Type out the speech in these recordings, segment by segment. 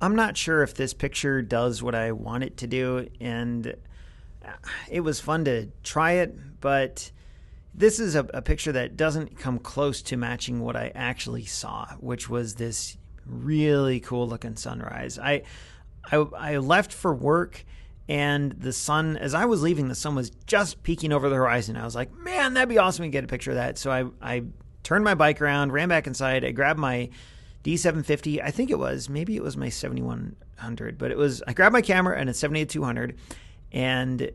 I'm not sure if this picture does what I want it to do, and it was fun to try it, but this is a picture that doesn't come close to matching what I actually saw, which was this really cool looking sunrise. I left for work, and the sun, as I was leaving, the sun was just peeking over the horizon. I was like, man, that'd be awesome to get a picture of that. So I turned my bike around, ran back inside. I grabbed my D750. I think maybe it was my 7100, but I grabbed my camera and a 78-200 and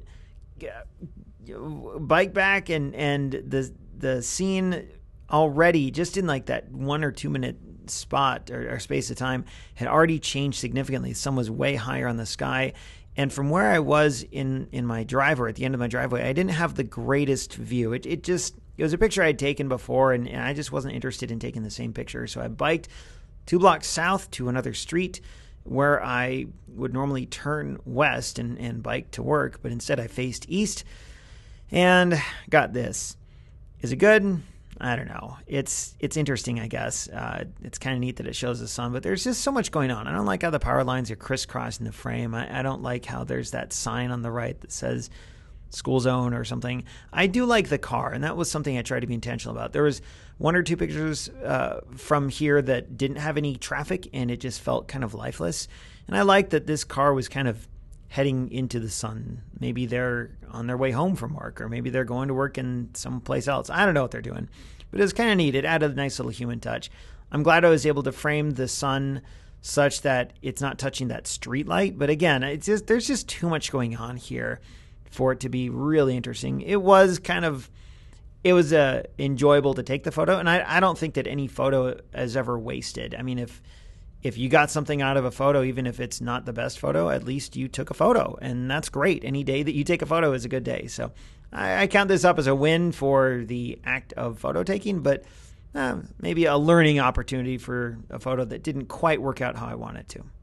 bike back, and the scene already, just in like that 1 or 2 minute spot or space of time, had already changed significantly. The sun was way higher on the sky. And from where I was in my driveway, at the end of my driveway, I didn't have the greatest view. It was a picture I had taken before, and I just wasn't interested in taking the same picture. So I biked 2 blocks south to another street where I would normally turn west and bike to work, but instead I faced east and got this. Is it good? I don't know. It's interesting, I guess. It's kind of neat that it shows the sun, but there's just so much going on. I don't like how the power lines are crisscrossing the frame. I don't like how there's that sign on the right that says school zone or something. I do like the car, and that was something I tried to be intentional about. There was 1 or 2 pictures from here that didn't have any traffic, and it just felt kind of lifeless. And I like that this car was kind of heading into the sun. Maybe they're on their way home from work, or maybe they're going to work in someplace else. I don't know what they're doing, but it was kind of neat. It added a nice little human touch. I'm glad I was able to frame the sun such that it's not touching that street light. But again, there's just too much going on here for it to be really interesting. It was enjoyable to take the photo, and I don't think that any photo is ever wasted. I mean, if you got something out of a photo, even if it's not the best photo, at least you took a photo, and that's great. Any day that you take a photo is a good day. So I count this up as a win for the act of photo taking, but maybe a learning opportunity for a photo that didn't quite work out how I wanted to.